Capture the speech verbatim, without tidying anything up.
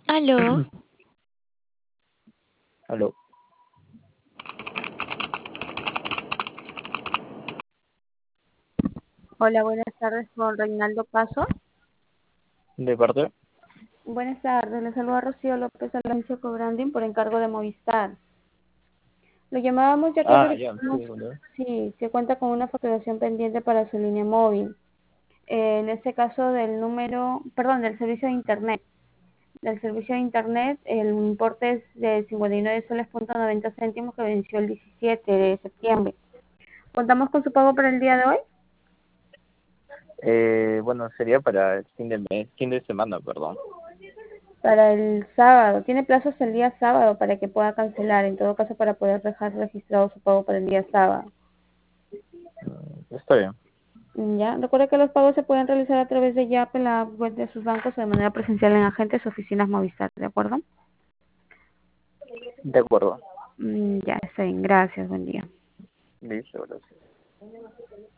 Aló, Aló, Hola, buenas tardes con Reinaldo Paso. ¿de parte? Buenas tardes, le saluda Rocío López Alancio Cobrandín por encargo de Movistar. Lo llamábamos ya que Ah, ya, verificamos sí, boludo. si se cuenta con una facturación pendiente para su línea móvil. Eh, en este caso del número, perdón, del servicio de Internet. Del servicio de Internet, el importe es de cincuenta y nueve soles punto noventa céntimos que venció el diecisiete de septiembre. ¿Contamos con su pago para el día de hoy? Eh, bueno, sería para el fin de mes, fin de semana, perdón. Para el sábado. Tiene plazo hasta el día sábado para que pueda cancelar. En todo caso, para poder dejar registrado su pago para el día sábado. Mm, Está bien, Ya. Recuerda que los pagos se pueden realizar a través de Yape en la web de sus bancos o de manera presencial en agentes o oficinas Movistar. ¿De acuerdo? de acuerdo. Mm, Ya, está bien. Gracias. Buen día. Listo, gracias.